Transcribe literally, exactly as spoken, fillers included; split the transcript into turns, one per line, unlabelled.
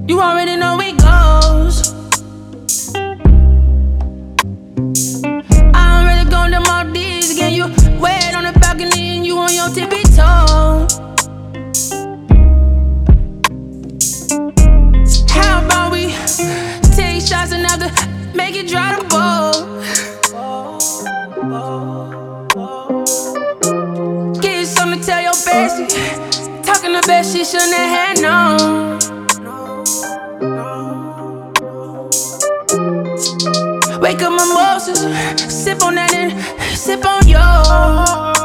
You already know it goes. I'm ready to go to Maldives again. You wet on the balcony and you on your tippy toe. How about we take shots and after make it dry the bowl? Get you something to tell your bestie. Talking the best she shouldn't have had no. Wake up mimosas, sip on that and sip on yours.